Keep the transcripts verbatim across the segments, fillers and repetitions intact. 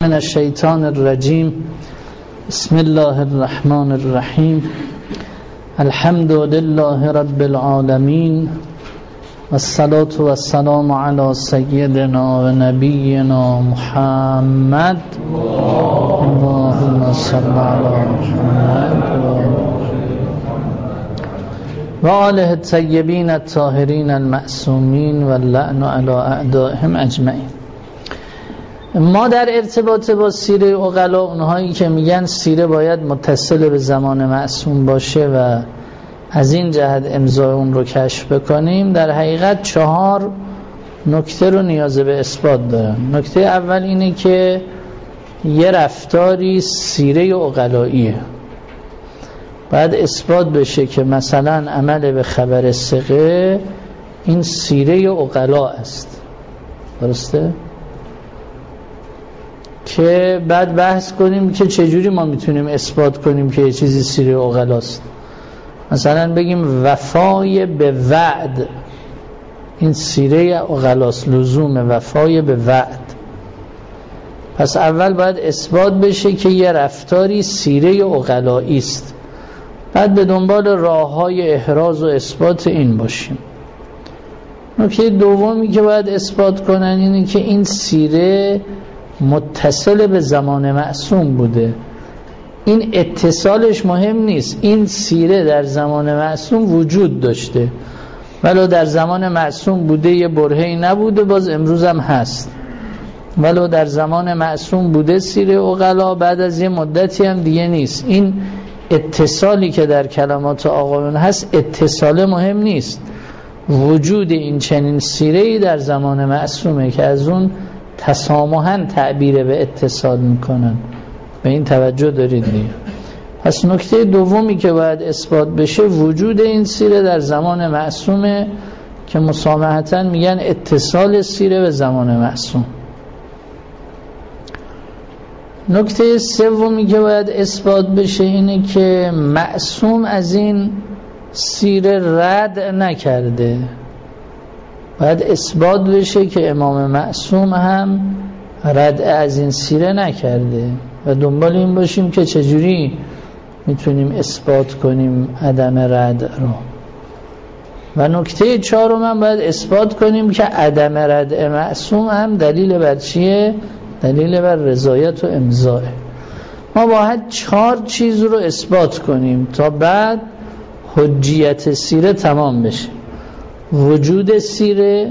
من الشیطان الرجیم. بسم الله الرحمن الرحیم. الحمد لله رب العالمین والصلاة والسلام علی سیدنا و نبینا محمد. اللهم صل علی محمد و آله الطیبین الطاهرین المعصومین و اللعن علی اعدائهم اجمعین. ما در ارتباط با سیره عقلا، اونهایی که میگن سیره باید متصل به زمان معصوم باشه و از این جهت امضای اون رو کشف بکنیم، در حقیقت چهار نکته رو نیاز به اثبات دارن. نکته اول اینه که یه رفتاری سیره عقلاییه، باید اثبات بشه که مثلا عمل به خبر ثقه این سیره عقلا است. درسته؟ که بعد بحث کنیم که چجوری ما میتونیم اثبات کنیم که یه چیزی سیره عقلاست. مثلا بگیم وفای به وعد این سیره عقلاست، لزوم وفای به وعد. پس اول باید اثبات بشه که یه رفتاری سیره عقلایی است، بعد به دنبال راه‌های احراز و اثبات این باشیم. نکته دومی که باید اثبات کنن اینه که این سیره متصل به زمان معصوم بوده. این اتصالش مهم نیست، این سیره در زمان معصوم وجود داشته، ولو در زمان معصوم بوده یه برهه‌ای نبوده، باز امروز هم هست. ولو در زمان معصوم بوده سیره عقلا، بعد از یه مدتی هم دیگه نیست. این اتصالی که در کلمات آقایون هست اتصال مهم نیست، وجود این چنین سیره‌ای در زمان معصومه که از اون تسامحاً تعبیر به اتصال میکنن. به این توجه دارید دیگه. پس نکته دومی که باید اثبات بشه وجود این سیره در زمان معصومه که مسامحتاً میگن اتصال سیره به زمان معصوم. نکته سومی که باید اثبات بشه اینه که معصوم از این سیره رد نکرده. باید اثبات بشه که امام معصوم هم رد از این سیره نکرده و دنبال این باشیم که چجوری میتونیم اثبات کنیم عدم رد رو. و نکته چهارم هم باید اثبات کنیم که عدم رد معصوم هم دلیل بر چیه؟ دلیل بر رضایت و امضاه. ما باید چهار چیز رو اثبات کنیم تا بعد حجیت سیره تمام بشه: وجود سیره،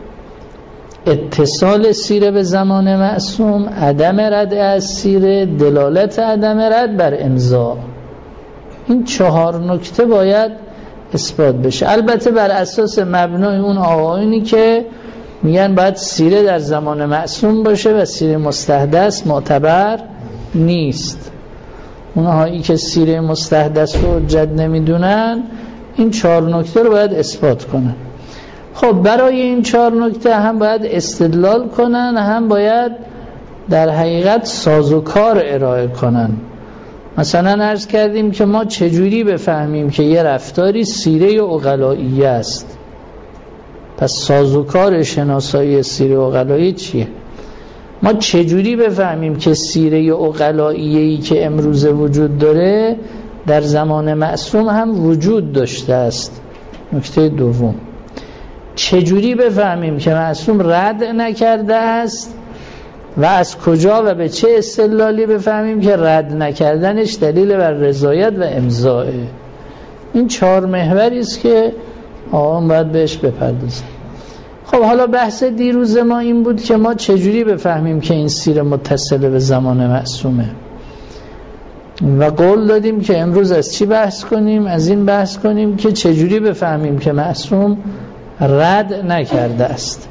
اتصال سیره به زمان معصوم، عدم رد از سیره، دلالت عدم رد بر امضا. این چهار نکته باید اثبات بشه، البته بر اساس مبنای اون آقایونی که میگن باید سیره در زمان معصوم باشه و سیره مستحدث معتبر نیست. اونهایی که سیره مستحدث رو حجت نمیدونن این چهار نکته رو باید اثبات کنن. خب برای این چهار نکته هم باید استدلال کنن، هم باید در حقیقت سازوکار ارائه کنن. مثلا عرض کردیم که ما چجوری بفهمیم که یه رفتاری سیره عقلایی است. پس سازوکار شناسایی سیره عقلایی چیه؟ ما چجوری بفهمیم که سیره عقلایی که امروز وجود داره در زمان معصوم هم وجود داشته است؟ نکته دوم، چجوری بفهمیم که معصوم رد نکرده است و از کجا و به چه استدلالی بفهمیم که رد نکردنش دلیل بر رضایت و امضاه؟ این چهار محوری است که آقایون باید بهش بپردازیم. خب حالا بحث دیروز ما این بود که ما چجوری بفهمیم که این سیره متصل به زمان معصومه و قول دادیم که امروز از چی بحث کنیم؟ از این بحث کنیم که چجوری بفهمیم که معصوم رد نکرده است.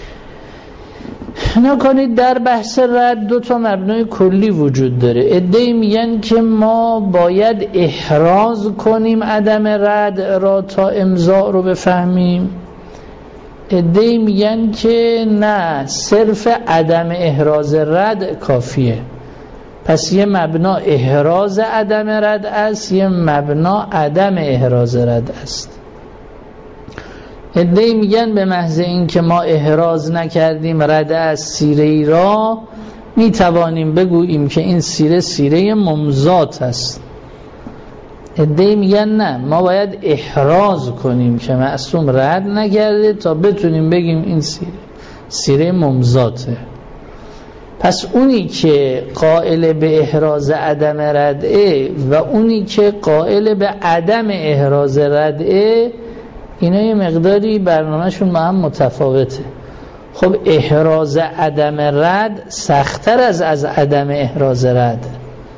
نکنید در بحث رد دو تا مبنای کلی وجود داره. عده‌ای میگن که ما باید احراز کنیم عدم رد را تا امضا رو بفهمیم. عده‌ای میگن که نه، صرف عدم احراز رد کافیه. پس یه مبنا احراز عدم رد است، یه مبنا عدم احراز رد است. عده‌ای میگن به محض این که ما احراز نکردیم رد از سیره ای را، می توانیم بگوییم که این سیره سیره ممزات است. عده‌ای میگن نه، ما باید احراز کنیم که معصوم رد نکرده تا بتونیم بگیم این سیره سیره ممزاته. پس اونی که قائل به احراز عدم ردعه و اونی که قائل به عدم احراز ردعه، اینا یه مقداری برنامهشون با هم متفاوته. خب احراز عدم رد سخت‌تر از از عدم احراز رد،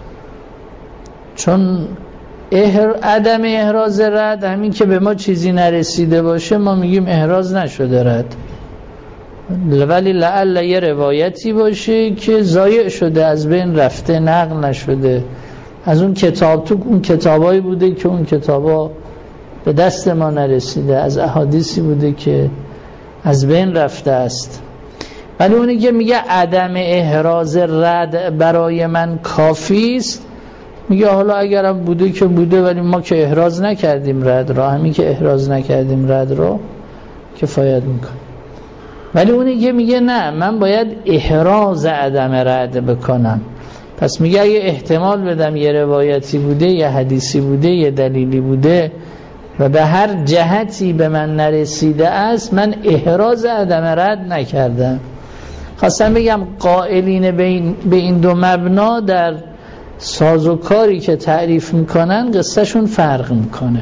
چون احر... عدم احراز رد همین که به ما چیزی نرسیده باشه ما میگیم احراز نشده رد، ولی لعل یه روایتی باشه که ضایع شده، از بین رفته، نقل نشده، از اون کتاب، تو اون کتابایی بوده که اون کتابا به دست ما نرسیده، از احادیثی بوده که از بین رفته است. ولی اونی که میگه عدم احراز رد برای من کافی است، میگه حالا اگرم بوده که بوده، ولی ما که احراز نکردیم رد رو، همین که احراز نکردیم رد رو کفایت میکنه. ولی اونی که میگه نه، من باید احراز عدم رد بکنم، پس میگه اگه احتمال بدم یه روایتی بوده، یه حدیثی بوده، یه دلیلی بوده و به هر جهتی به من نرسیده است، من احراز عدم رد نکردم. خواستم بگم قائلین به این, به این دو مبنا در سازوکاری که تعریف میکنن قصهشون فرق میکنه.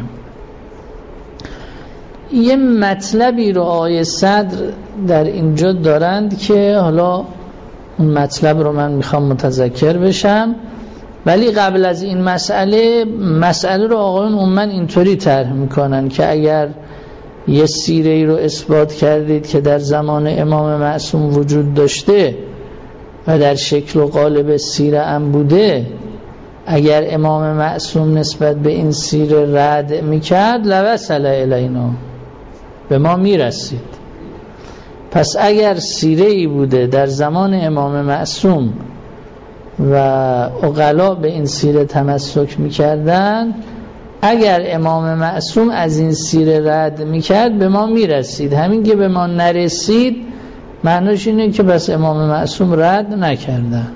یه مطلبی رو آیه صدر در اینجا دارند که حالا اون مطلب رو من میخوام متذکر بشم، ولی قبل از این مسئله مسئله رو آقایون عموما اینطوری طرح میکنن که اگر یه سیره‌ای رو اثبات کردید که در زمان امام معصوم وجود داشته و در شکل و قالب سیره هم بوده، اگر امام معصوم نسبت به این سیره رد میکرد لوصل الینا، به ما میرسید. پس اگر سیره‌ای بوده در زمان امام معصوم و عقلا به این سیره تمسک میکردن، اگر امام معصوم از این سیره رد میکرد به ما میرسید. همین که به ما نرسید معناش اینه که بس امام معصوم رد نکردن.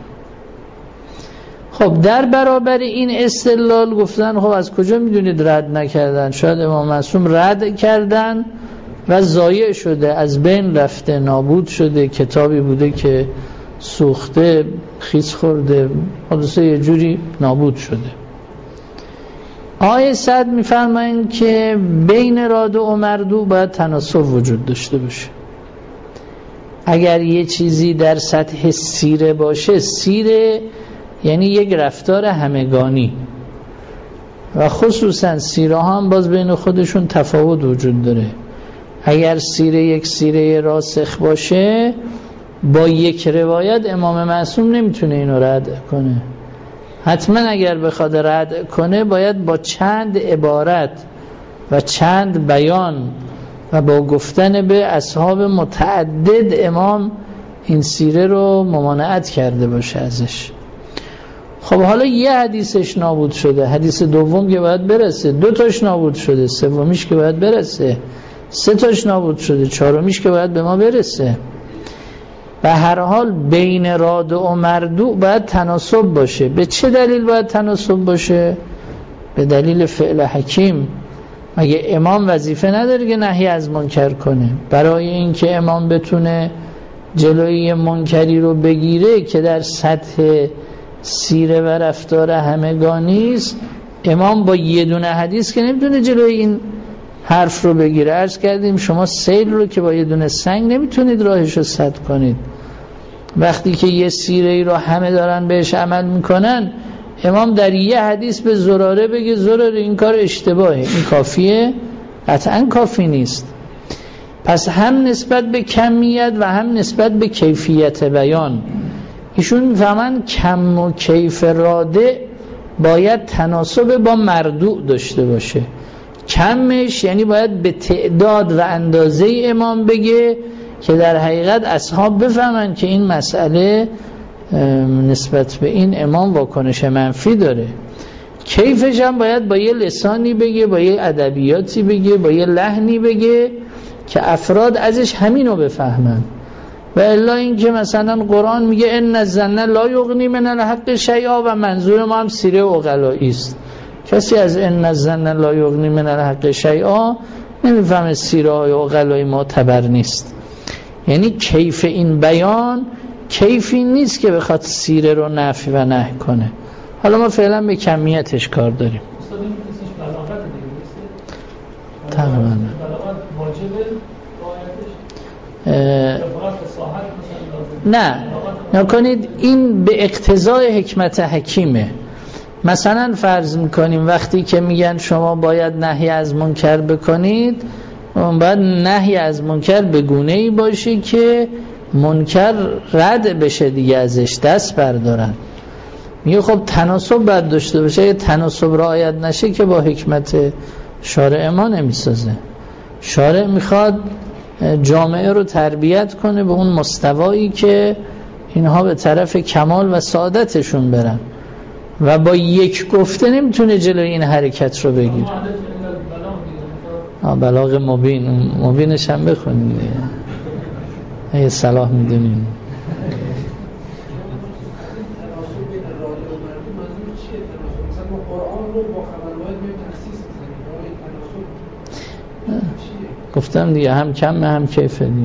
خب در برابر این استدلال گفتن خب از کجا میدونید رد نکردن؟ شاید امام معصوم رد کردن و ضایع شده، از بین رفته، نابود شده، کتابی بوده که سوخته، خیس خورده، حدثه یه جوری نابود شده. آیه صد میفرمایند که بین رادع و مردوع باید تناسب وجود داشته باشه. اگر یه چیزی در سطح سیره باشه، سیره یعنی یک رفتار همگانی و خصوصا سیره ها هم باز بین خودشون تفاوت وجود داره. اگر سیره یک سیره راسخ باشه، با یک روایت امام معصوم نمیتونه اینو رد کنه. حتما اگر بخواد رد کنه باید با چند عبارت و چند بیان و با گفتن به اصحاب متعدد امام این سیره رو ممانعت کرده باشه ازش. خب حالا یه حدیثش نابود شده، حدیث دوم که باید برسه، دو تاش نابود شده، سومیش که باید برسه، سه تاش نابود شده، چهارمیش که باید به ما برسه. به هر حال بین رادع و مردوع باید تناسب باشه. به چه دلیل باید تناسب باشه؟ به دلیل فعل حکیم. مگه امام وظیفه نداره که نهی از منکر کنه؟ برای اینکه امام بتونه جلوی منکری رو بگیره که در سطح سیره و رفتار همگانی است، امام با یه دونه حدیث که نمیتونه جلوی این حرف رو بگیره. عرض کردیم شما سیل رو که با یه دونه سنگ نمیتونید راهش رو سد کنید. وقتی که یه سیره ای رو همه دارن بهش عمل میکنن، امام در یه حدیث به زراره بگه زراره این کار اشتباهه، این کافیه؟ قطعا کافی نیست. پس هم نسبت به کمیت و هم نسبت به کیفیت بیان ایشون میفهمن کم و کیف رادع باید تناسب با مردوع داشته باشه. کمش یعنی باید به تعداد و اندازه امام بگه که در حقیقت اصحاب بفهمن که این مسئله نسبت به این امام واکنش منفی داره. کیفش هم باید با یه لسانی بگه، با یه ادبیاتی بگه، با یه لحنی بگه که افراد ازش همینو بفهمن. و الا این که مثلا قرآن میگه ان الظن لا یغنی من الحق شیئا و منظور ما هم سیره عقلایی است. کسی از ان الظن لا یغنی من الحق شیئا نمیفهمه سیره های عقلایی معتبر نیست. یعنی کیف این بیان کیفی نیست که بخواد سیره رو نفی و نهی کنه. حالا ما فعلا به کمیتش کار داریم. تقریبا نه نکنید، این به اقتضای حکمت حکیمه. مثلا فرض میکنیم وقتی که میگن شما باید نهی از منکر بکنید، باید نهی از منکر به گونه‌ای باشه که منکر رد بشه دیگه، ازش دست بردارن. میگه خب تناسب باید داشته باشه، اگه تناسب رعایت نشه که با حکمت شارع ما نمیسازه. شارع میخواد جامعه رو تربیت کنه به اون مستوایی که اینها به طرف کمال و سعادتشون برن و با یک گفته نمیتونه جلوی این حرکت رو بگیره. بلاغ مبین، مبینش هم بخونید اگه صلاح میدونین. گفتم دیگه هم کم هم کیفه دیگه.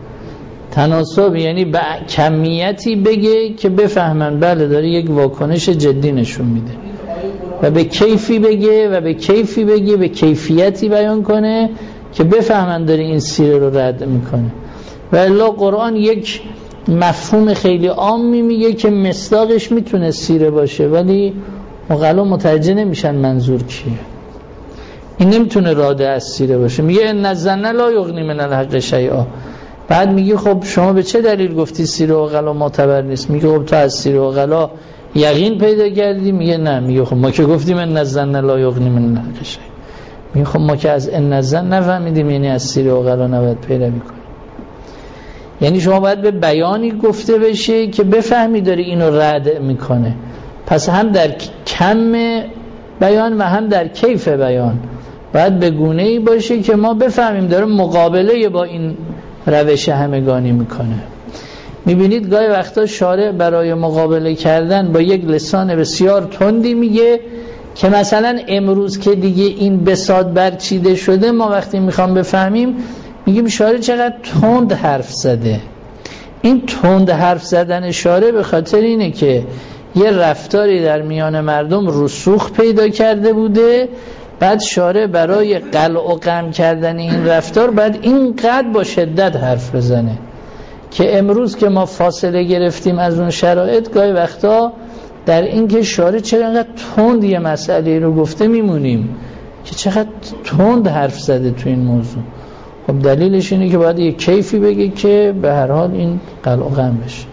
تناسب یعنی به کمیتی بگه که بفهمن بله داره یک واکنش جدی نشون میده، و به کیفی بگه و به کیفی بگه به کیفیتی بیان کنه که بفهمن داره این سیره رو رد میکنه. و الا قرآن یک مفهوم خیلی عامی میگه که مصداقش میتونه سیره باشه ولی عقلا متوجه نمیشن منظور چیه. این نمیتونه راده از سیره باشه. میگه ان الظن لا یغنی من الحق شیئا. بعد میگه خب شما به چه دلیل گفتی سیره عقلا معتبر نیست؟ میگه خب تو از سیره عقلا یقین پیدا کردی؟ میگه نه. میگه خب ما که گفتیم ان الظن لا یغنی من الحق شیئا. میگه خب ما که از ان الظن نفهمیدیم یعنی از سیره عقلا نباید پیروی کنیم. یعنی شما باید به بیانی گفته بشه که بفهمی داری اینو رد میکنه. پس هم در کم بیان و هم در کیف بیان باید به گونه‌ای باشه که ما بفهمیم داره مقابله با این روش همگانی میکنه. میبینید گاهی وقتا شارع برای مقابله کردن با یک لسان بسیار تندی میگه که مثلا امروز که دیگه این بساط برچیده شده، ما وقتی میخوام بفهمیم میگیم شارع چقدر تند حرف زده. این تند حرف زدن شارع به خاطر اینه که یه رفتاری در میان مردم رسوخ پیدا کرده بوده، بعد شارع برای قلع و قم کردن این رفتار بعد اینقدر با شدت حرف بزنه که امروز که ما فاصله گرفتیم از اون شرایط، گاهی وقتا در این که شارع چرا اینقدر تند یه مسئله رو گفته میمونیم که چقدر تند حرف زده تو این موضوع. خب دلیلش اینه که باید یه کیفی بگه که به هر حال این قلع و قم بشه.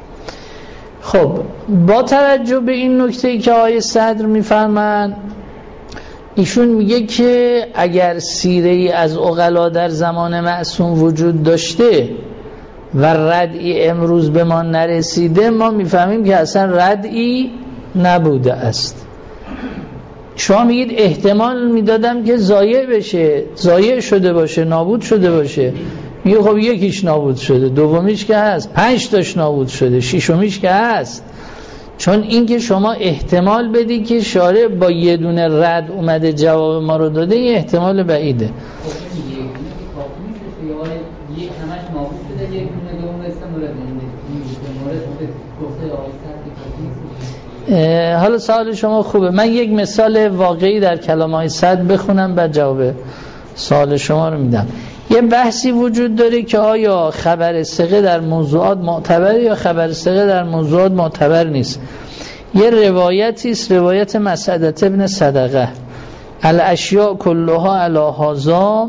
خب با توجه به این نکته‌ای که آیه صدر میفرمایند، ایشون میگه که اگر سیره‌ای از عقلا در زمان معصوم وجود داشته و ردی امروز به ما نرسیده، ما میفهمیم که اصلا ردی نبوده است. شما میگید احتمال میدادم که ضایع بشه، ضایع شده باشه، نابود شده باشه. میگه خب یکیش نابود شده، دومیش که هست، پنج تاش نابود شده، ششمیش که هست. چون اینکه شما احتمال بدی که شارع با یه دونه رد اومده جواب ما رو داده، یه احتمال بعیده. حالا سوال شما خوبه، من یک مثال واقعی در کلام‌های صد بخونم بعد جواب سوال شما رو میدم. یه بحثی وجود داره که آیا خبر ثقه در موضوعات معتبره یا خبر ثقه در موضوعات معتبر نیست. یه روایتی است، روایت مسعدة ابن صدقه، الاشیاء کلها علی هذا،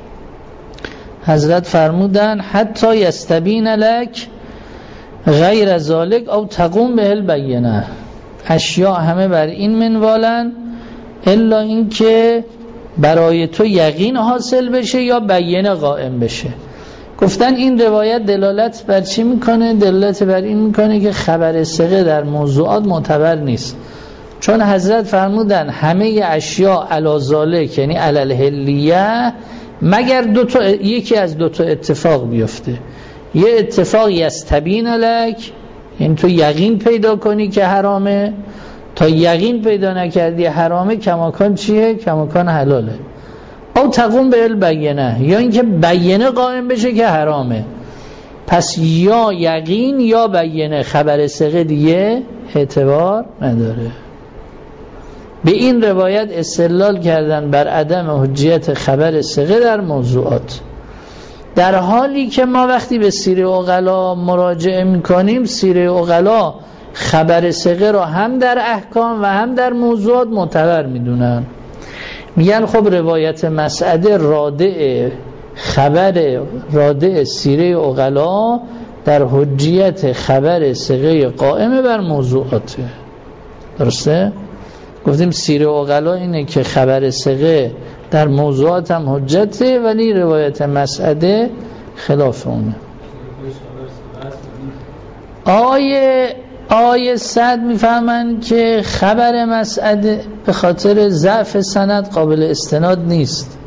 حضرت فرمودن حتی یستبین لک غیر ذالک او تقوم به البینه، اشیاء همه بر این منوالن الا این که برای تو یقین حاصل بشه یا بیانه قائم بشه. گفتن این روایت دلالت بر چی میکنه؟ دلالت بر این میکنه که خبر ثقه در موضوعات معتبر نیست، چون حضرت فرمودن همه اشیاء علی ذالک یعنی علی الحلیه، مگر دو تا یکی از دو تا اتفاق بیفته. یه اتفاق یستبین لک، یعنی تو یقین پیدا کنی که حرامه، تا یقین پیدا نکردی حرامه کماکان چیه؟ کماکان حلاله. او تقوم به البینه، یا اینکه بینه قائم بشه که حرامه. پس یا یقین یا بینه، خبر ثقه دیگه اعتبار نداره. به این روایت استدلال کردن بر عدم حجیت خبر ثقه در موضوعات، در حالی که ما وقتی به سیره عقلا مراجعه میکنیم، سیره عقلا خبر ثقه را هم در احکام و هم در موضوعات معتبر میدونن. میگن خب روایت مسعده رادع خبر رادع سیره عقلا در حجیت خبر ثقه قائم بر موضوعاته. درسته؟ گفتیم سیره عقلا اینه که خبر ثقه در موضوعات هم حجته، ولی روایت مسعده خلاف اونه. آیه آیه صد میفهمن که خبر مسعده به خاطر ضعف سند قابل استناد نیست،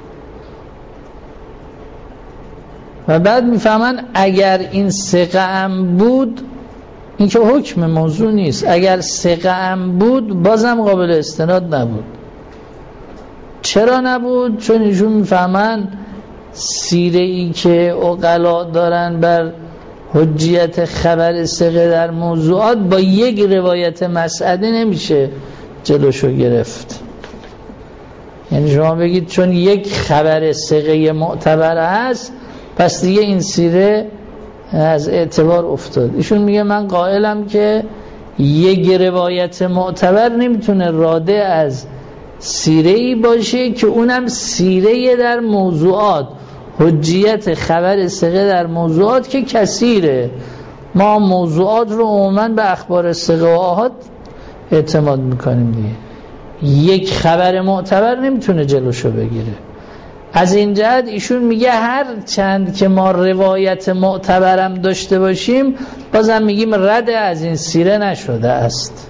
و بعد میفهمن اگر این ثقه ام بود، این که حکم موضوع نیست، اگر ثقه ام بود بازم قابل استناد نبود. چرا نبود؟ چون ایشون میفهمن سیره ای که عقلا دارن بر حجیت خبر ثقه در موضوعات با یک روایت مسعده نمیشه جلوشو گرفت. یعنی شما بگید چون یک خبر ثقه معتبر هست پس دیگه این سیره از اعتبار افتاد. ایشون میگه من قائلم که یک روایت معتبر نمیتونه راده از سیره‌ای باشه که اونم سیره در موضوعات، حجیت خبر ثقه در موضوعات که کثیره. ما موضوعات رو عموما به اخبار ثقه و آحاد اعتماد میکنیم دیگه. یک خبر معتبر نمیتونه جلوشو بگیره. از این جهت ایشون میگه هر چند که ما روایت معتبرم داشته باشیم بازم میگیم رد از این سیره نشده است،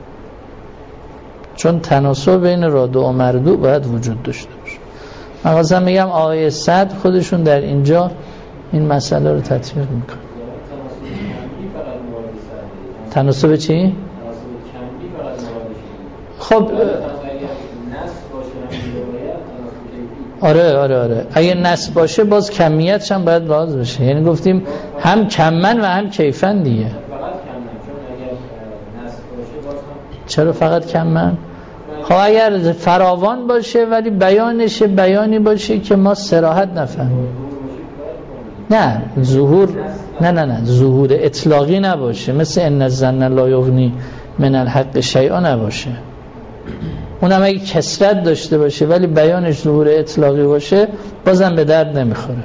چون تناسب بین رادع و مردوع باید وجود داشته باشه. من خواستم میگم آیه صد خودشون در اینجا این مسئله رو تطبیق میکنه. تناسب چی؟ خب آره آره آره اگه نص باشه باز کمیتش هم باید باز بشه. یعنی گفتیم هم کمن و هم کیفن دیگه. چرا فقط کمن؟ خب اگر فراوان باشه ولی بیانش بیانی باشه که ما صراحت نفهمیم. نه ظهور نه نه نه ظهور اطلاقی نباشه، مثل ان الظن لا یغنی من الحق شیئا نباشه. اونم اگه کثرت داشته باشه ولی بیانش ظهور اطلاقی باشه بازم به درد نمیخوره.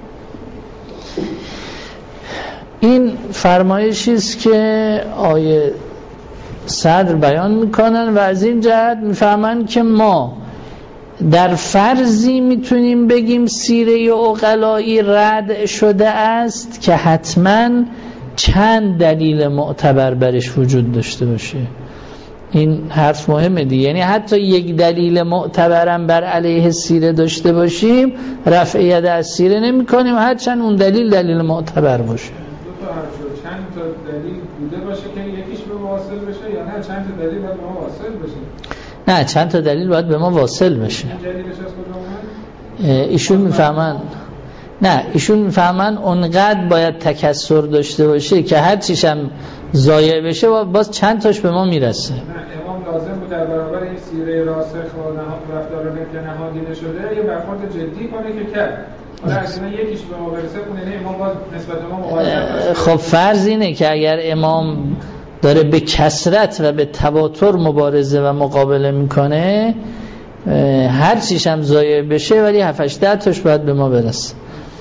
این فرمایشی است که آیه صدر بیان میکنن و از این جهت میفهمن که ما در فرضی میتونیم بگیم سیره عقلایی رد شده است که حتما چند دلیل معتبر برش وجود داشته باشه. این حرف مهمه دیگه. یعنی حتی یک دلیل معتبرم بر علیه سیره داشته باشیم رفع ید از سیره نمی کنیم هرچند اون دلیل دلیل معتبر باشه. چند تا دلیل بوده باشه که یکیش به ما واصل بشه یا نه چند تا دلیل باید به ما واصل بشه؟ نه چند تا دلیل باید به ما واصل بشه. ایشون میفهمن نه ایشون میفهمن اونقدر باید تکثر داشته باشه که هر چیش هم ضایع بشه و باز چند تاش به ما میرسه. نه امام لازم بود در برابر این سیره راسخ و نهاد رفتار که نهادینه شده یه برخورد جدی کنه که کرد. حالا اصلا یکیش به ما برسه کنه نه امام باز نسبت به ما مواظب. خب فرض اینه که اگر امام داره به کثرت و به تواتر مبارزه و مقابله میکنه هر چیش هم ضایع بشه ولی هفت هشت تاش باید به ما برسه.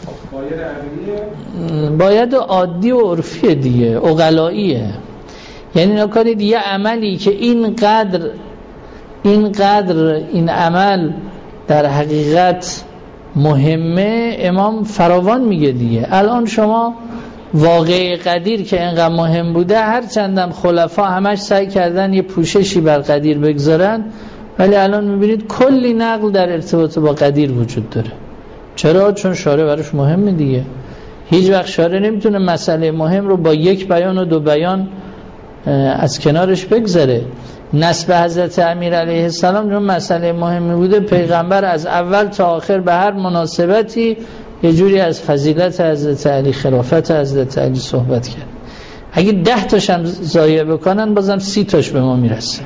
باید عادی و عرفی دیگه، عقلاییه. یعنی نکنید یه عملی که اینقدر اینقدر این عمل در حقیقت مهمه امام فراوان میگه دیگه. الان شما واقعه قدیر که اینقدر مهم بوده هر چندم خلفا همش سعی کردن یه پوششی بر قدیر بگذارن ولی الان میبینید کلی نقل در ارتباط با قدیر وجود داره. چرا؟ چون شارع براش مهمه دیگه. هیچ وقت شارع نمیتونه مسئله مهم رو با یک بیان و دو بیان از کنارش بگذره. نسب حضرت امیر علیه السلام چون مسئله مهمی بوده، پیغمبر از اول تا آخر به هر مناسبتی یه جوری از فضیلت حضرت علی، خلافت حضرت علی صحبت کرد. اگه ده تاش هم ضایع بکنن بازم سی تاش به ما میرسه.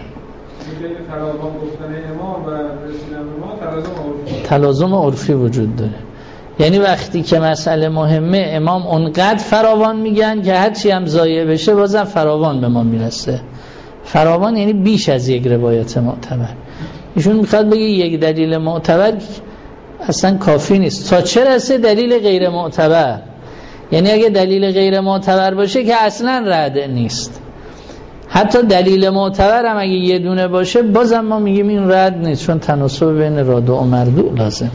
تلازم عرفی وجود داره. یعنی وقتی که مسئله مهمه امام اونقدر فراوان میگن که هرچی هم ضایع بشه بازم فراوان به ما میرسه. فراوان یعنی بیش از یک روایت معتبر. ایشون میخواد بگه یک دلیل معتبر اصلا کافی نیست، تا چه رسه دلیل غیر معتبر. یعنی اگه دلیل غیر معتبر باشه که اصلا رد نیست. حتی دلیل معتبر هم اگه یه دونه باشه بازم ما میگیم این رد نیست، چون تناسب بین رادع و مردوع لازمه.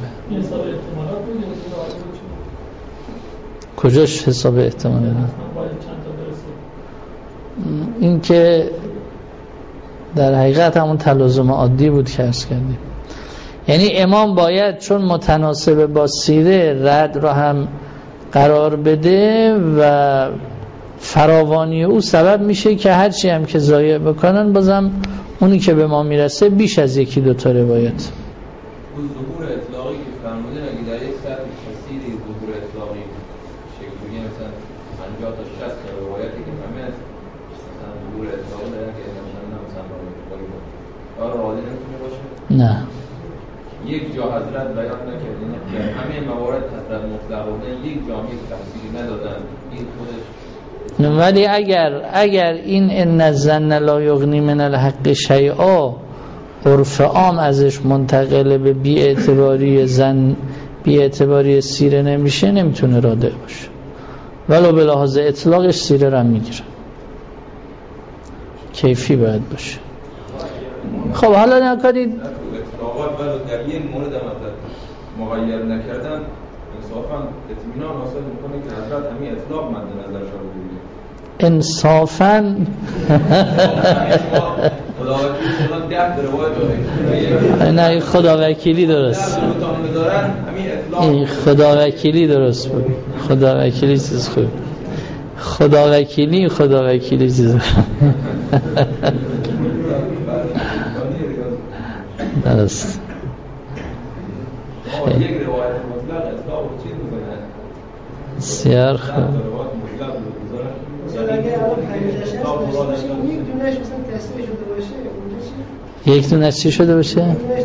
کجاش حساب احتمال داره؟ این که در حقیقت همون تلازم عادی بود که عرض کردیم. یعنی امام باید چون متناسب با سیره رد را هم قرار بده و فراوانی او سبب میشه که هرچی هم که ضایع بکنن بازم اونی که به ما میرسه بیش از یکی دوتا روایت. ظهور اطلاقی که فرمودن اگه در یک سطح کثیری ظهور اطلاقی شکل بگیره، مثلا پنجاه تا شصت تا روایتی که همه مثلا ظهور اطلاقی دارن که مثلا مثلا باید راضی نمیتونه باشه؟ نه، یک جا حضرت بیان نکردن که همه موارد حضرت مطلق بودن، یک جا یک تفسیری ندادن، این خودش. ولی اگر اگر این ان الظن لا یغنی من الحق شیئا عرف عام ازش منتقل به بی اعتباری زن، بی اعتباری سیره نمیشه، نمیتونه رادع باشه. ولو به لحاظ اطلاقش سیره را میگیره، کیفی باید باشه. خب حالا نکارید اطلاقات ولو در یک مورد مغیر نکردن انصافا اطمینان حاصل میکنه که حضرت همین اطلاق مد نظر شده بوده. انصافا نه خدا وکیلی درست، این خدا وکیلی درست بود. خدا وکیلی چیز خوب، خدا وکیلی خدا وکیلی چیز خوب درست. یک روایت مطلق اطلاق و چیز بزنن سیار خوب. یک دونه چی شده باشه؟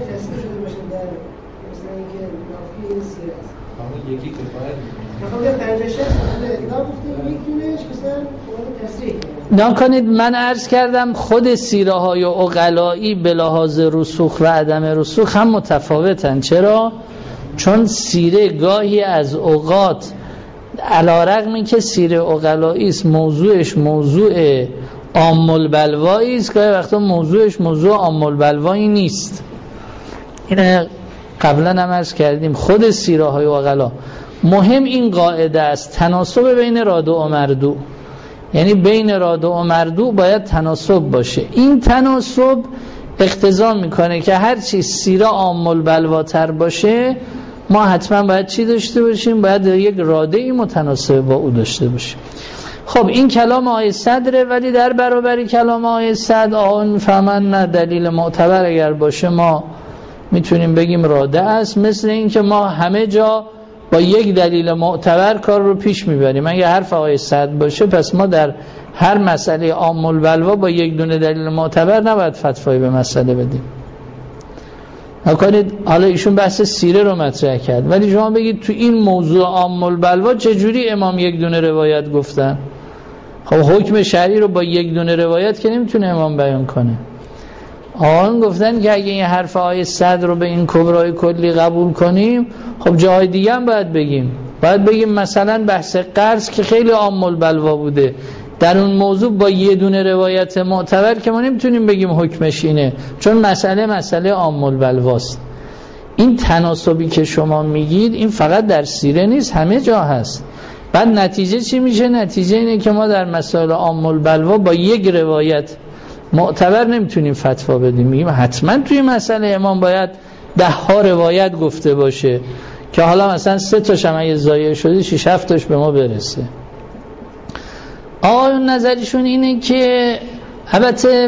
نکنید من عرض کردم خود سیره های عقلایی به لحاظ رسوخ و عدم رسوخ هم متفاوتن. چرا؟ چون سیره گاهی از اوقات علی‌رغم که سیره عقلایی است موضوعش موضوع عام البلوایی است، گاهی وقتا موضوعش موضوع عام البلوایی نیست. این قبلا هم عرض کردیم. خود سیره های عقلا مهم این قاعده است، تناسب بین رادع و مردوع. یعنی بین رادع و مردوع باید تناسب باشه. این تناسب اقتضا میکنه که هر چی سیره عام البلواتر باشه ما حتما باید چی داشته باشیم؟ باید یک رادعی متناسب با او داشته باشیم. خب این کلام آقای صدره، ولی در برابر کلام آقای صدر آقا میفهمن نه دلیل معتبر اگر باشه ما میتونیم بگیم رادع است. مثل این که ما همه جا با یک دلیل معتبر کار رو پیش میبریم. اگه حرف آقای صدر باشه پس ما در هر مسئله عام البلوا با یک دونه دلیل معتبر نباید فتوایی به مسئله بدیم. نکنید حالا ایشون بحث سیره رو مطرح کرد، ولی شما بگید تو این موضوع عام البلوا چجوری امام یک دونه روایت گفتن؟ خب حکم شرعی رو با یک دونه روایت که نمیتونه امام بیان کنه. آن گفتن که اگه این حرف آیه صدر رو به این کبرای کلی قبول کنیم، خب جای دیگه هم باید بگیم. باید بگیم مثلا بحث قرض که خیلی عام البلوا بوده، در اون موضوع با یه دونه روایت معتبر که ما نمیتونیم بگیم حکمش اینه، چون مسئله مسئله عام البلواست. این تناسبی که شما میگید این فقط در سیره نیست، همه جا هست. بعد نتیجه چی میشه؟ نتیجه اینه که ما در مسائل عام البلوا با یک روایت معتبر نمیتونیم فتوا بدیم. میگیم حتما توی مسئله امام باید ده ها روایت گفته باشه که حالا مثلا سه تاش هم اگه ضایع شده شش هفت تاش به ما برسه. آقایون نظریشون اینه که البته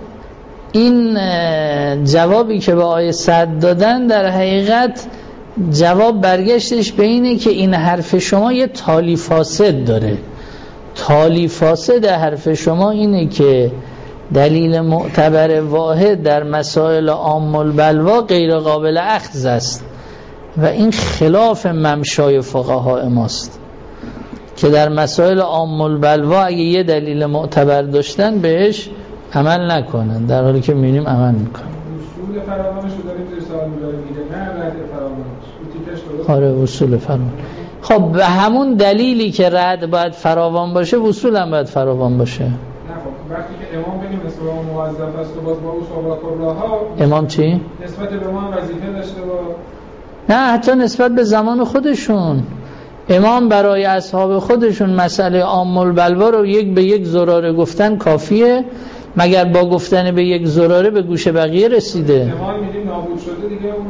این جوابی که به آیه صد دادن در حقیقت جواب برگشتش به اینه که این حرف شما یه تالی فاسد داره. تالی فاسد حرف شما اینه که دلیل معتبر واحد در مسائل عام البلوا غیر قابل اخذ است و این خلاف ممشای فقهای ماست که در مسائل عام البلوا اگه یه دلیل معتبر داشتن بهش عمل نکنن، در حالی که می‌بینیم عمل میکنن. اصول فراوانش رو داریم توی سوال میگه نه رد فراوانش. آره اصول فراوان. خب به همون دلیلی که رد باید فراوان باشه اصول هم باید فراوان باشه. نه خب وقتی که امام بگیم نسبت به موظف است و باز با اصول و کبراها امام چی؟ نسبت به ما وظیفه داشته با نه حتی نسبت به زمان خودشون. امام برای اصحاب خودشون مسئله عام البلوا رو یک به یک زراره گفتن کافیه، مگر با گفتن به یک زراره به گوش بقیه رسیده؟ امام میگیم نابود شده دیگه اون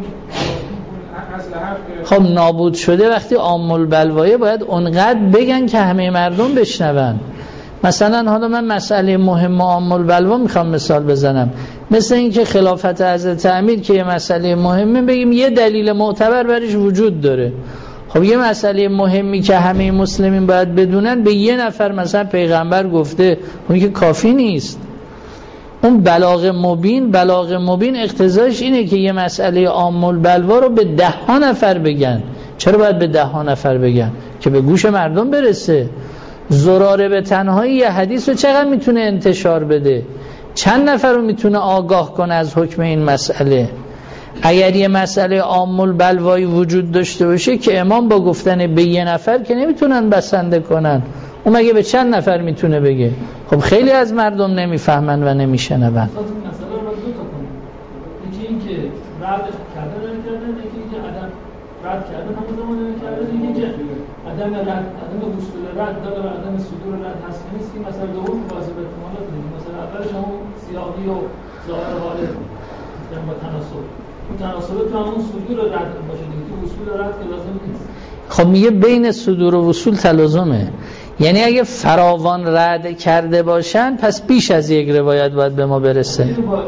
اصل حرف. خب نابود شده وقتی عام البلوایه باید اونقدر بگن که همه مردم بشنون. مثلا حالا من مسئله مهم عام البلوا میخوام مثال بزنم، مثل این که خلافت حضرت امیر که یه مسئله مهمه بگیم یه دلیل معتبر برش وجود داره. خب یه مسئله مهمی که همه مسلمین باید بدونن به یه نفر مثلا پیغمبر گفته، اون که کافی نیست. اون بلاغ مبین بلاغ مبین اقتضایش اینه که یه مسئله عام البلوا رو به ده ها نفر بگن. چرا باید به ده ها نفر بگن؟ که به گوش مردم برسه. زراره به تنهایی یه حدیث رو چقدر میتونه انتشار بده؟ چند نفر رو میتونه آگاه کنه از حکم این مسئله؟ اگر یه مسئله عام البلوایی وجود داشته باشه که امام با گفتن به یه نفر که نمیتونن بسنده کنن، اون مگه به چند نفر میتونه بگه؟ خب خیلی از مردم نمیفهمن و نمیشنون. مثلا مسئله رو دو تا کنیم، یکی این که رد کردن نمی‌کردن، یکی این که عدم رد کردن همون زمان نمی‌کردن، یکی که عدم رد عدم وصول رد داره و عدم صدور رد هست نیست. این مسئله دوم واجب احتمالات نیست. مثلا اولش همون سیاقی و ظاهر حاله یعنی با تناسب اون تناسب تو همون صدور رد باشه دیگه، که وصول رد که لازم نیست. خب میگه بین صدور و وصول تلازمه، یعنی اگه فراوان رد کرده باشن پس بیش از یک روایت باید به ما برسه.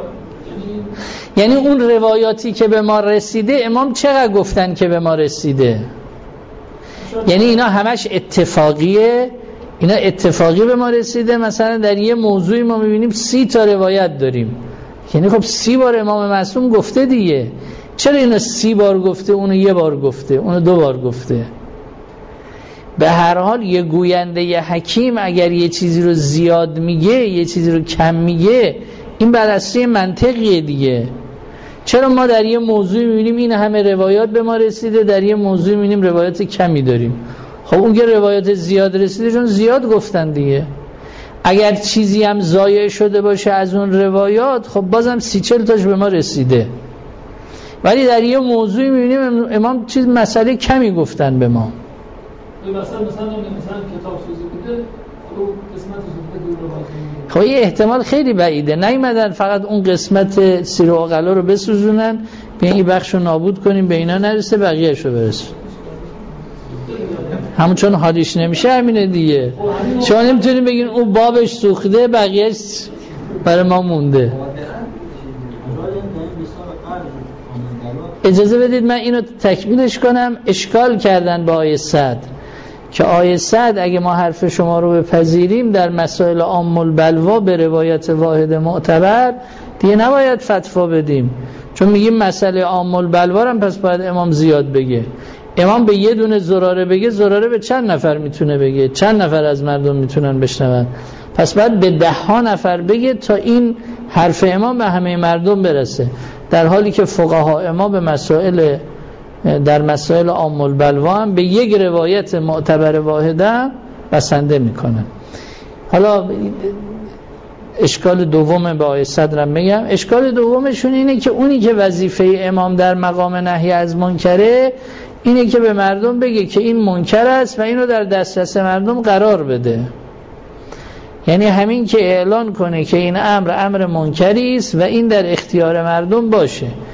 یعنی اون روایاتی که به ما رسیده امام چقدر گفتن که به ما رسیده؟ یعنی اینا همش اتفاقیه، اینا اتفاقی به ما رسیده. مثلا در یه موضوعی ما میبینیم سی تا روایت داریم، یعنی خب سی بار امام معصوم گفته دیگه. چرا اینا سی بار گفته اونو یه بار گفته اونو دو بار گفته؟ به هر حال یه گوینده یه حکیم اگر یه چیزی رو زیاد میگه یه چیزی رو کم میگه این بر اساس منطقیه دیگه. چرا ما در یه موضوع میبینیم این همه روایات به ما رسیده، در یه موضوع میبینیم روایات کمی داریم؟ خب اون که روایات زیاد رسیده چون زیاد گفتن دیگه. اگر چیزی هم ضایع شده باشه از اون روایات خب بازم سی چل تاش به ما رسیده، ولی در یه موضوعی میبینیم امام چیز مسئله کمی گفتن به ما. مثلا مثلا مثلا کتاب سوزی بوده رو قسمت زوده دور رو بازی. خب یه احتمال خیلی بعیده نیومدن فقط اون قسمت سیر و عقلا رو بسوزونن بیان این بخش رو نابود کنیم به اینا نرسه بقیه‌اش رو برسه. همون چون حالیش نمیشه همینه دیگه. شما نمیتونیم بگین اون بابش سوخته بقیه‌اش برای ما مونده. اجازه بدید من اینو تکمیلش کنم. اشکال کردن با آیه صد که آیه صد اگه ما حرف شما رو بپذیریم در مسائل عام البلوا به روایت واحد معتبر دیگه نباید فتوا بدیم، چون میگیم مسئله عام البلوا هم پس باید امام زیاد بگه. امام به یه دونه زراره بگه، زراره به چند نفر میتونه بگه؟ چند نفر از مردم میتونن بشنون؟ پس باید به ده ها نفر بگه تا این حرف امام به همه مردم برسه، در حالی که فقها ما به مسائل در مسائل عام البلوا هم به یک روایت معتبر واحده بسنده میکنن. حالا اشکال دوم به آیه صدرم میگم. اشکال دومشون اینه که اونی که وظیفه امام در مقام نهی از منکره اینه که به مردم بگه که این منکر است و اینو در دسترس مردم قرار بده. یعنی همین که اعلان کنه که این امر امر منکری است و این در اختیار مردم باشه.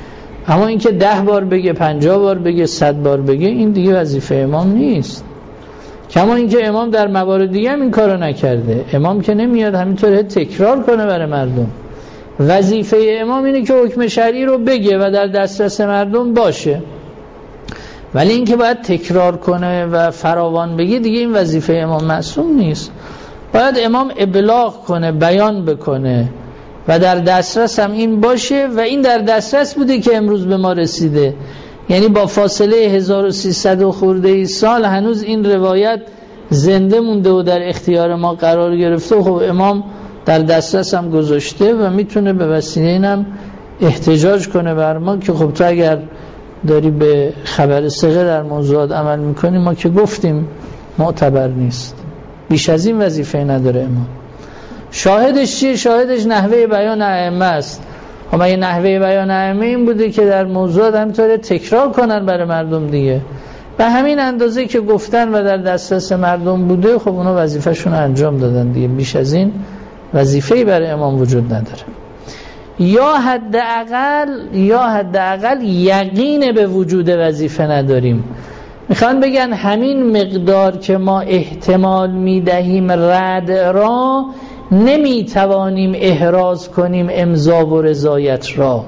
اما اینکه ده بار بگه، پنجاه بار بگه، صد بار بگه، این دیگه وظیفه امام نیست. کما اینکه امام در موارد دیگه هم این کارو نکرده. امام که نمیاد همینطور تکرار کنه برای مردم. وظیفه امام اینه که حکم شرعی رو بگه و در دسترس مردم باشه، ولی اینکه باید تکرار کنه و فراوان بگه دیگه این وظیفه امام معصوم نیست. باید امام ابلاغ کنه، بیان بکنه و در دسترس هم این باشه و این در دسترس بوده که امروز به ما رسیده. یعنی با فاصله هزار و سیصد و خورده ای سال هنوز این روایت زنده مونده و در اختیار ما قرار گرفته. خب امام در دسترس هم گذاشته و میتونه به وسیله اینم احتجاج کنه بر ما که خب تو اگر داری به خبر ثقه در موضوعات عمل میکنی، ما که گفتیم معتبر نیست. بیش از این وظیفه نداره امام. شاهدش چیه؟ شاهدش نحوه بیان ائمه است. اما این نحوه بیان ائمه این بوده که در موضوعات همینطوره تکرار کنن برای مردم دیگه. به همین اندازه که گفتن و در دسترس مردم بوده، خب اونا وظیفه‌شون انجام دادن دیگه. بیش از این وظیفه‌ای برای امام وجود نداره. یا حداقل یا حداقل یقین به وجود وظیفه نداریم. میخوان بگن همین مقدار که ما احتمال میدهیم رد را، نمیتوانیم احراز کنیم امضا و رضایت را.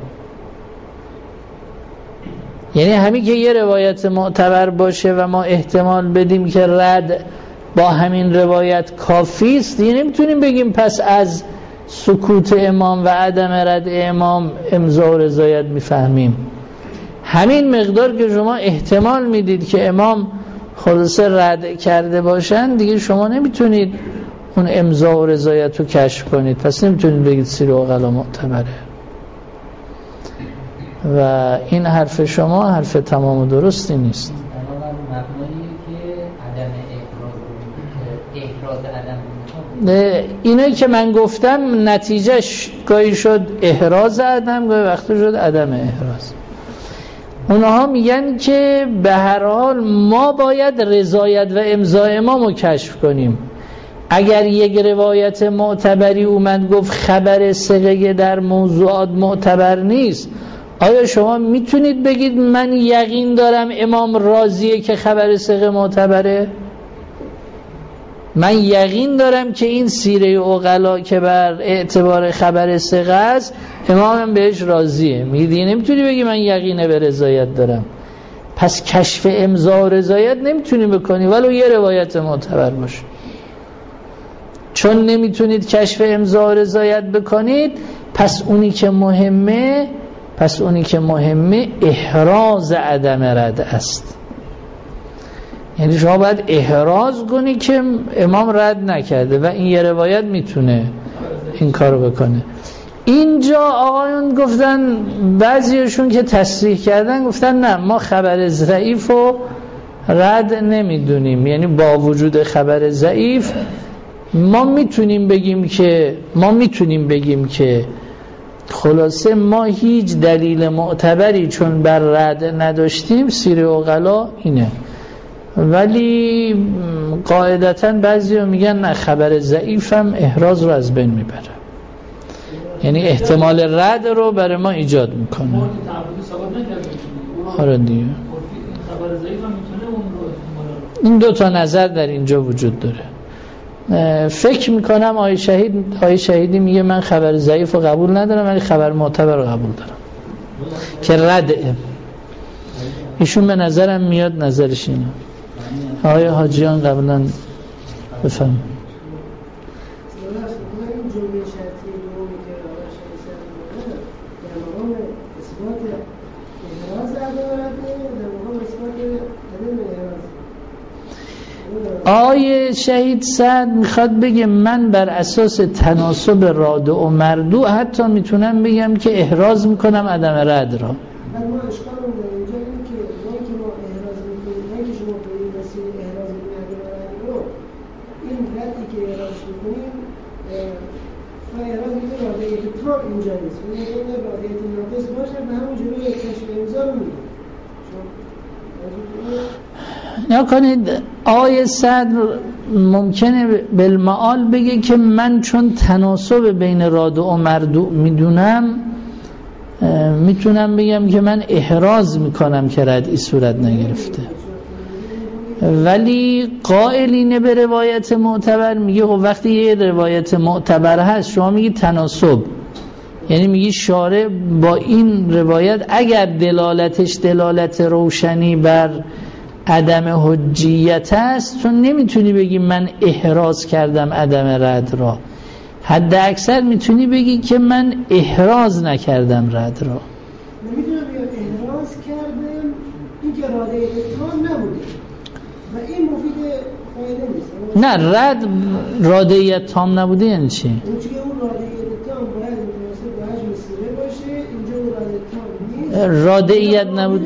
یعنی همین که یه روایت معتبر باشه و ما احتمال بدیم که رد با همین روایت کافی است، دیگه نمیتونیم بگیم پس از سکوت امام و عدم رد امام امضا و رضایت میفهمیم. همین مقدار که شما احتمال میدید که امام خلاصه رد کرده باشن، دیگه شما نمیتونید اون امضا و رضایت رو کشف کنید، پس نمیتونید بگید سیر عقلا معتبره. و این حرف شما حرف تمام و درستی نیست. اینایی که من گفتم نتیجهش گاهی شد احراز عدم، گاهی وقتی شد عدم احراز. اونها میگن که به هر حال ما باید رضایت و امضا امام رو کشف کنیم. اگر یک روایت معتبری اومد گفت خبر ثقه در موضوعات معتبر نیست، آیا شما میتونید بگید من یقین دارم امام راضیه که خبر ثقه معتبره؟ من یقین دارم که این سیره عقلا که بر اعتبار خبر ثقه است امامم بهش راضیه. میگی نمیتونی بگی من یقینه به رضایت دارم. پس کشف امضا و رضایت نمیتونی بکنی ولو یه روایت معتبر باشه. چون نمیتونید کشف امضا و رضایت بکنید، پس اونی که مهمه پس اونی که مهمه احراز عدم رد است. یعنی شما باید احراز کنی که امام رد نکرده و این یه روایت میتونه این کارو بکنه. اینجا آقایون گفتن، بعضیشون که تصریح کردن گفتن نه ما خبر ضعیف رو رد نمیدونیم. یعنی با وجود خبر ضعیف ما میتونیم بگیم که ما میتونیم بگیم که خلاصه ما هیچ دلیل معتبری چون بر رد نداشتیم، سیر عقلا اینه. ولی قاعدتاً بعضیا میگن نه خبر ضعیف هم احراز رو از بین میبره، یعنی احتمال رد رو برای ما ایجاد میکنه. آره دیگه. این دو تا نظر در اینجا وجود داره. فکر میکنم آیه شهید آیه شهیدی میگه من خبر ضعیف رو قبول ندارم ولی خبر معتبر رو قبول دارم که رده. ایشون به نظرم میاد نظرش اینه. آقای حاجیان قبلا بفهم. آیه شهید سعد میخواد بگه من بر اساس تناسب رادع و مردوع حتی میتونم بگم که احراز میکنم عدم رد را. نکنید آیه صدر ممکنه بالمعال بگه که من چون تناسب بین رادع و مردوع میدونم میتونم بگم که من احراز میکنم که ردعی صورت نگرفته. ولی قائلین به روایت معتبر میگه خب وقتی یه روایت معتبر هست شما میگی تناسب، یعنی میگی شارع با این روایت اگر دلالتش دلالت روشنی بر عدم حجیت است، چون نمیتونی بگی من احراز کردم عدم رد را، حد اکثر میتونی بگی که من احراز نکردم رد را. نمیتونم بگم احراز کردم، این که راده تام نبوده و این مفید فایده نیست. نه رد راده تام نبوده یعنی چی؟ اون چیه اون راده تام باید متناسب با حجم سیره باشه، اینجا اون راده تام نیست. رادعیت نبود.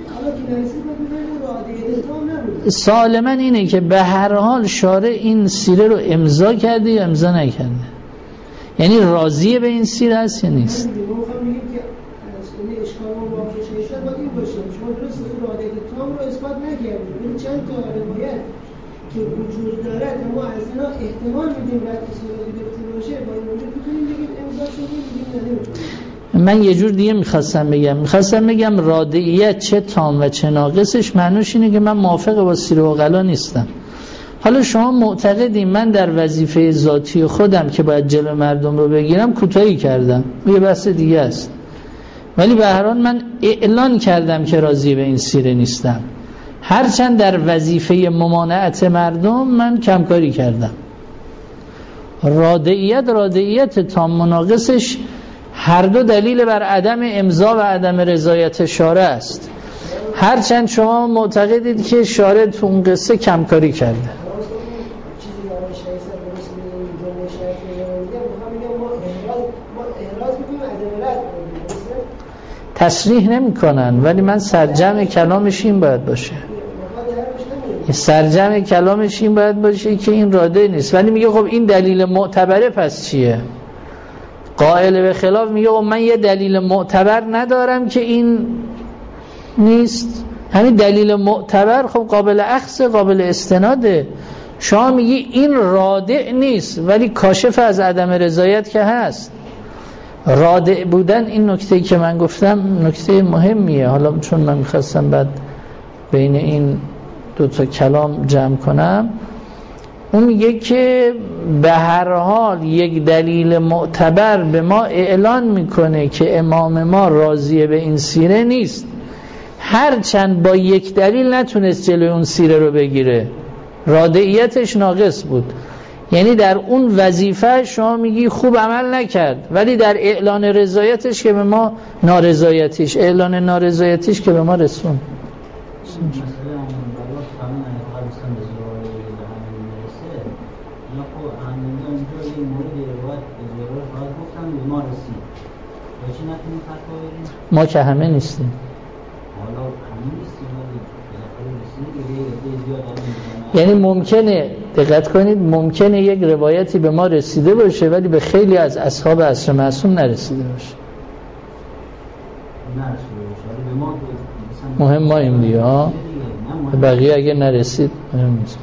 سوال من اینه که به هر حال شارع این سیره رو امضا کرده یا امضا نکرده؟ یعنی راضیه به این سیره هست یا نیست؟ ما میخوام بگیم که اصلا اشکال ما واقعی شایسته باید این باشه. شما درست اون راده تام رو اثبات نکردید، ولی چند تا روایت که وجود داره اما از اینا احتمال میدیم رد صورت گرفته باشه، با این وجود میتونیم بگیم امضا شده، میگیم نمیتونیم. من یه جور دیگه میخواستم بگم میخواستم بگم رادعیت چه تام و چه ناقصش معنوش اینه که من موافق با سیره عقلا نیستم. حالا شما معتقدین من در وظیفه ذاتی خودم که باید جلو مردم رو بگیرم کوتاهی کردم، یه بحث دیگه است، ولی به هر حال من اعلان کردم که راضی به این سیره نیستم، هرچند در وظیفه ممانعت مردم من کمکاری کردم. رادعیت رادعیت تام مناقصش هر دو دلیل بر عدم امضا و عدم رضایت شارع است، هرچند شما معتقدید که شارع تو اون قصه کمکاری کرده. تصریح نمی کنن، ولی من سرجم کلامش این باید باشه، سرجم کلامش این باید باشه که این راده نیست. ولی میگه خب این دلیل معتبره پس چیه؟ قائل به خلاف میگه خب من یه دلیل معتبر ندارم که این نیست، همین دلیل معتبر خب قابل اخذ قابل استناده. شما میگی این رادع نیست ولی کاشف از عدم رضایت که هست. رادع بودن این نکته که من گفتم نکته مهمیه. حالا چون من میخواستم بعد بین این دو تا کلام جمع کنم، اون میگه که به هر حال یک دلیل معتبر به ما اعلان میکنه که امام ما راضیه به این سیره نیست، هرچند با یک دلیل نتونست جلوی اون سیره رو بگیره، رادعیتش ناقص بود. یعنی در اون وظیفه شما میگی خوب عمل نکرد، ولی در اعلان رضایتش که به ما نارضایتیش اعلان نارضایتیش که به ما رسون. ما که همه نیستیم. یعنی ممکنه دقت کنید ممکنه یک روایتی به ما رسیده باشه ولی به خیلی از اصحاب عصر معصوم نرسیده باشه. مهم ما این بیا بقیه اگه نرسید مهم نیست.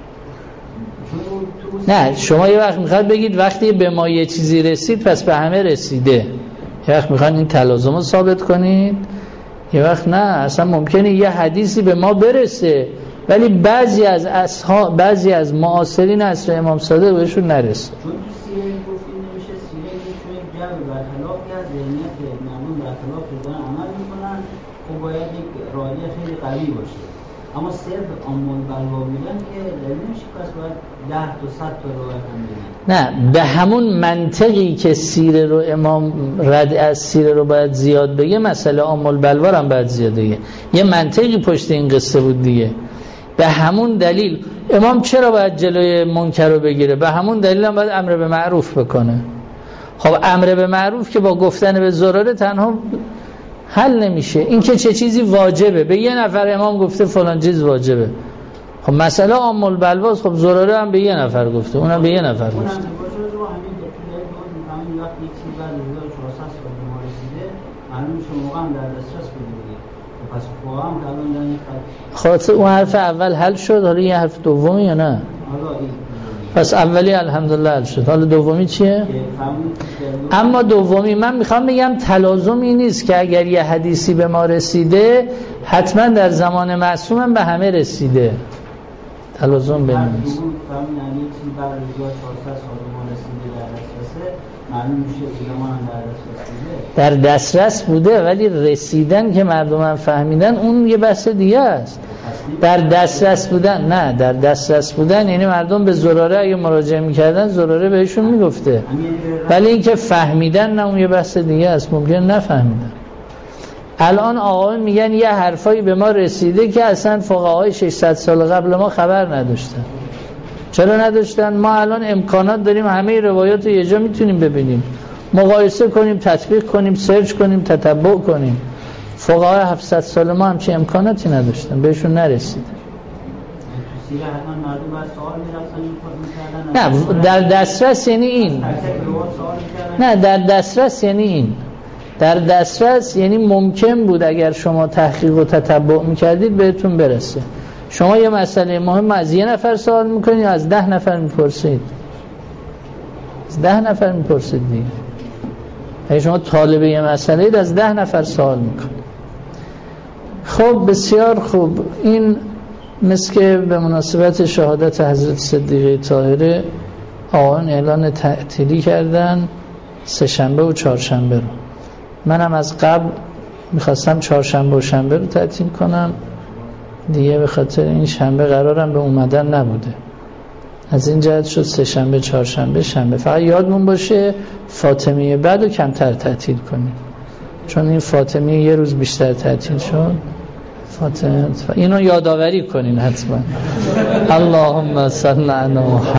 نه شما یه وقت میخواد بگید وقتی به ما یه چیزی رسید پس به همه رسیده، یه وقت میخواد این تلازم رو ثابت کنید، یه وقت نه اصلا ممکنه یه حدیثی به ما برسه ولی بعضی از اصحاب بعضی از معاصرین عصر امام صادق بهشون نرسه. چون تو سیره گفتیم نمیشه سیره چون جو برخلاف کرد ذهنیت معمول برخلاف دارن عمل میکنن خب باید یک راجع خیلی قوی باشه، اما صرف عامل بلوا بودن که نمیشه پس باید ده تا صد تا روایت هم بگن. نه به همون منطقی که سیره رو امام رد از سیره رو باید زیاد بگه مسئله عامل بلوا هم باید زیاد بگه، یه منطقی پشت این قصه بود دیگه. به همون دلیل امام چرا باید جلوی منکر رو بگیره؟ به همون دلیل هم باید امر به معروف بکنه. خب امر به معروف که با گفتن به ضرر تنها حل نمیشه، این که چه چیزی واجبه، به یه نفر امام گفته فلان چیز واجبه، خب مسئله عام البلواست، خب ضرره هم به یه نفر گفته، اونم به یه نفر گفته. خلاصه اون حرف اول حل شد، حالا یه حرف دومی یا نه؟ پس اولی الحمدلله حل شد. حالا دومی چیه؟ اما دومی من میخوام بگم تلازمی نیست که اگر یه حدیثی به ما رسیده حتما در زمان معصوم به همه رسیده. تلازم به نیست. در دسترس بوده ولی رسیدن که مردم هم فهمیدن اون یه بحث دیگه است. در دسترس بودن نه در دسترس بودن یعنی مردم به زراره اگه مراجعه میکردن زراره بهشون میگفته، ولی اینکه فهمیدن نه اون یه بحث دیگه است. ممکن نفهمیدن. الان آقایون میگن یه حرفایی به ما رسیده که اصلا فقهای ششصد سال قبل ما خبر نداشتن. چرا نداشتن؟ ما الان امکانات داریم همه روایات رو یه جا میتونیم ببینیم، مقایسه کنیم، تطبیق کنیم، سرچ کنیم، تتبع کنیم. فقهای هفتصد سال ما همچه امکاناتی نداشتن، بهشون نرسیده. نه در دسترس یعنی این نه در دسترس یعنی این در دسترس یعنی ممکن بود اگر شما تحقیق و تتبع میکردید بهتون برسه. شما یه مسئله مهم از یه نفر سوال میکنید از ده نفر میپرسید از ده نفر میپرسید دیگه. اگه شما طالب یه مسئله اید از ده نفر سوال میکنید. خب بسیار خوب. این مثل که به مناسبت شهادت حضرت صدیقه طاهره آقایان اعلان تعطیلی کردن سه شنبه و چهارشنبه رو. منم از قبل میخواستم چهارشنبه و شنبه رو تعطیل کنم دیگه، به خاطر این شنبه قرارم به اومدن نبوده. از این جهت شد سه شنبه چهارشنبه شنبه. فقط یادمون باشه فاطمیه بعد رو کمتر تعطیل کنیم، چون این فاطمیه یه روز بیشتر تعطیل شد. فاطمه اینو یادآوری کنین حتما. اللهم صل علی محمد.